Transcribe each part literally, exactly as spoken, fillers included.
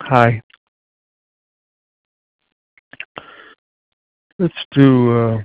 Hi. Let's do uh,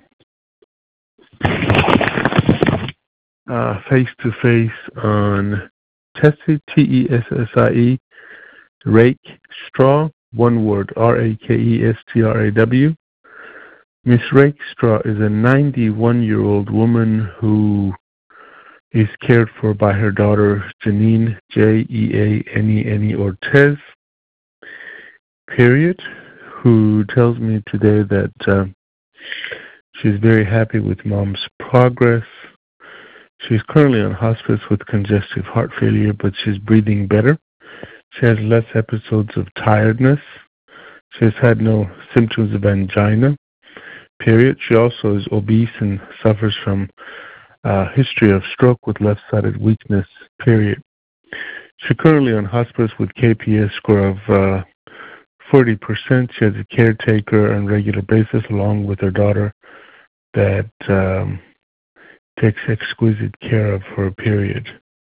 uh, face-to-face on Tessie, T E S S I E, Rake Straw, one word, R A K E S T R A W. Miss Rake Straw is a ninety-one-year-old woman who is cared for by her daughter, Janine, J E A N E N E Ortez, period, who tells me today that uh, she's very happy with mom's progress. She's currently on hospice with congestive heart failure, but she's breathing better. She has less episodes of tiredness. She has had no symptoms of angina, period. She also is obese and suffers from a history of stroke with left-sided weakness, period. She's currently on hospice with K P S score of uh, forty percent. She has a caretaker on a regular basis along with her daughter that um, takes exquisite care of her, period.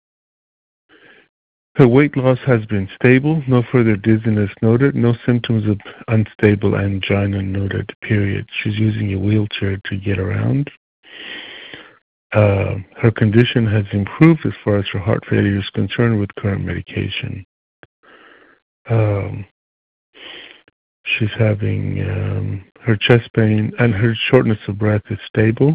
Her weight loss has been stable, no further dizziness noted, no symptoms of unstable angina noted, period. She's using a wheelchair to get around. Uh, her condition has improved as far as her heart failure is concerned with current medication. Um, she's having um, her chest pain and her shortness of breath is stable.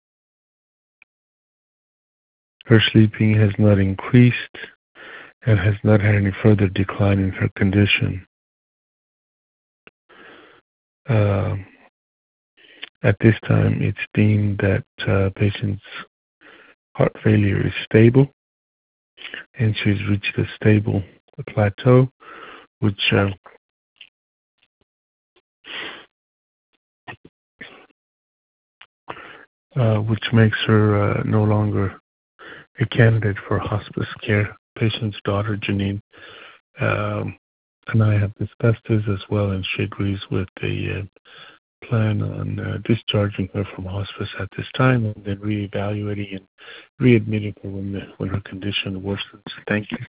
Her sleeping has not increased and has not had any further decline in her condition. Uh, at this time, it's deemed that uh, patient's heart failure is stable, and she's reached a stable plateau, which uh, uh, which makes her uh, no longer a candidate for hospice care. Patient's daughter, Janine, um, and I have discussed this as well, and she agrees with the uh, plan on uh, discharging her from hospice at this time and then reevaluating and readmitting her when, the, when her condition worsens. Thank you.